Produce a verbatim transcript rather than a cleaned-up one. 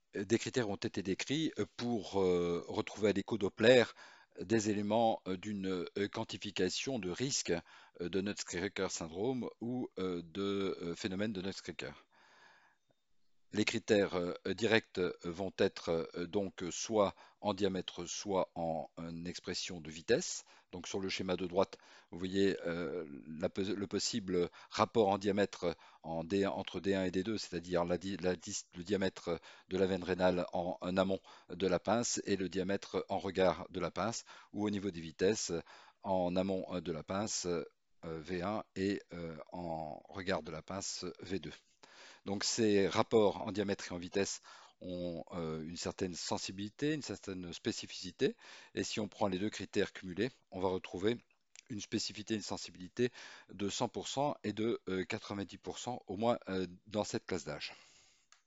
des critères ont été décrits pour euh, retrouver à l'écho Doppler des éléments euh, d'une euh, quantification de risque euh, de Nutcracker syndrome ou euh, de euh, phénomène de Nutcracker. Les critères euh, directs euh, vont être euh, donc soit en diamètre, soit en, en expression de vitesse. Donc sur le schéma de droite, vous voyez euh, la, le possible rapport en diamètre en D, entre D un et D deux, c'est-à-dire la, la, le diamètre de la veine rénale en, en amont de la pince et le diamètre en regard de la pince, ou au niveau des vitesses en amont de la pince euh, V un et euh, en regard de la pince V deux. Donc ces rapports en diamètre et en vitesse ont euh, une certaine sensibilité, une certaine spécificité. Et si on prend les deux critères cumulés, on va retrouver une spécificité, une sensibilité de cent pour cent et de euh, quatre-vingt-dix pour cent au moins euh, dans cette classe d'âge.